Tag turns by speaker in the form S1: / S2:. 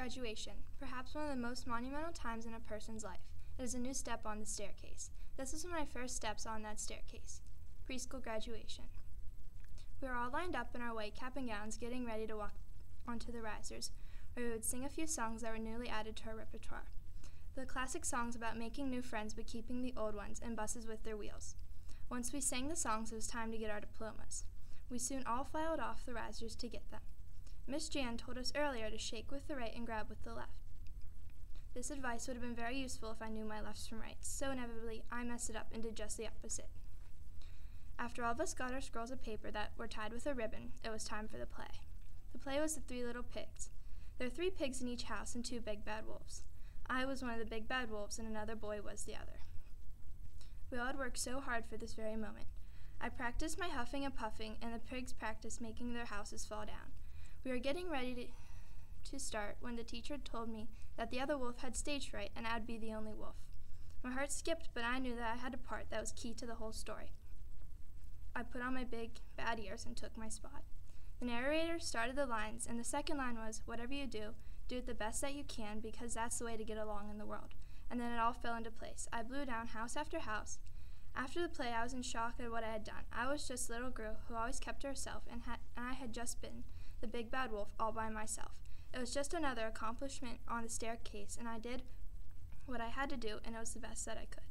S1: Graduation, perhaps one of the most monumental times in a person's life. It is a new step on the staircase. This was my first steps on that staircase. Preschool graduation. We were all lined up in our white cap and gowns, getting ready to walk onto the risers, where we would sing a few songs that were newly added to our repertoire. The classic songs about making new friends but keeping the old ones, and buses with their wheels. Once we sang the songs, it was time to get our diplomas. We soon all filed off the risers to get them. Miss Jan told us earlier to shake with the right and grab with the left. This advice would have been very useful if I knew my lefts from rights, so inevitably I messed it up and did just the opposite. After all of us got our scrolls of paper that were tied with a ribbon, it was time for the play. The play was The Three Little Pigs. There were 3 pigs in each house and 2 big bad wolves. I was one of the big bad wolves and another boy was the other. We all had worked so hard for this very moment. I practiced my huffing and puffing, and the pigs practiced making their houses fall down. We were getting ready to start when the teacher told me that the other wolf had stage fright and I'd be the only wolf. My heart skipped, but I knew that I had a part that was key to the whole story. I put on my big bad ears and took my spot. The narrator started the lines, and the second line was, "Whatever you do, do it the best that you can, because that's the way to get along in the world." And then it all fell into place. I blew down house after house. After the play, I was in shock at what I had done. I was just little Gru, who always kept to herself, and I had just been the big bad wolf all by myself. It was just another accomplishment on the staircase, and I did what I had to do, and it was the best that I could.